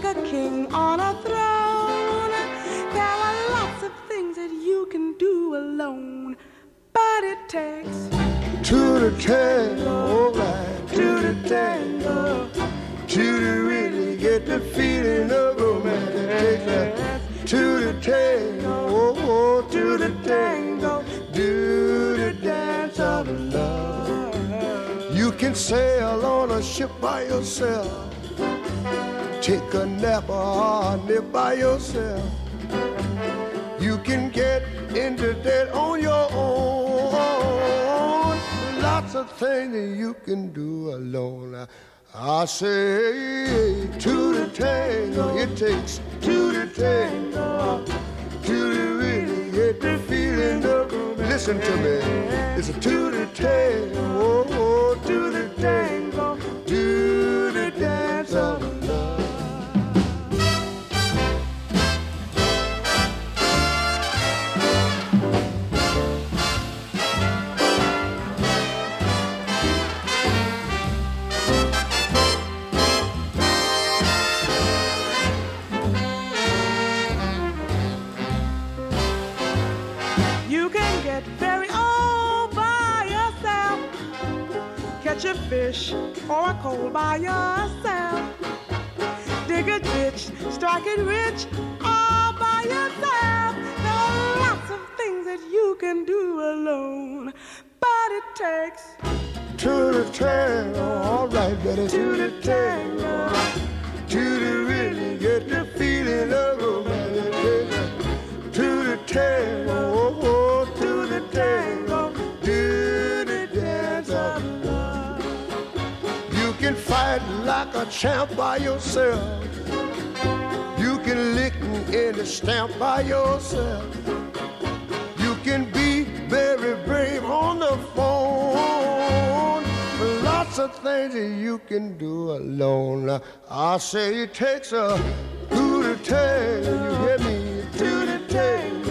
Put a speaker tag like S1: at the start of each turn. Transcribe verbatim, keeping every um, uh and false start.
S1: like a king on a throne. There are lots of things that you can do alone, but it takes
S2: two to tango, all right, two to tango, two to really get the feeling of romance. It takes a two to tango, oh, oh, two to tango, do the dance of love. You can sail on a ship by yourself, take a nap or a nip by yourself. You can get into that on your own. Lots of things that you can do alone. I say two to tango, it takes two to tango, two to really get the feeling of. Listen to me, it's a two to tango, oh, two to tango, do the dance of love.
S1: Catch a fish or a coal by yourself. Dig a ditch, strike it rich all by yourself. There are lots of things that you can do alone, but it takes
S2: two to tango, all right, Betty, two to tango, two to really get the feeling of romance. Two to tango, oh, oh, two to tango, do the dance of love. You can fight like a champ by yourself. You can lick in the stamp by yourself. You can be very brave on the phone. Lots of things that you can do alone. I say it takes a two to tango. You hear me? Two to tango.